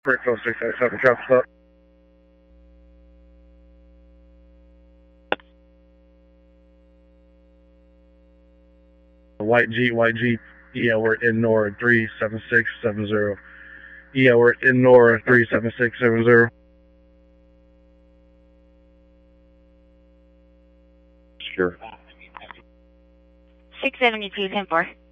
Springfield 687 traffic stop. White G. Yeah, we're in Nora 37670. Yeah, we're in Nora 37670. Sure. 672, 10-4.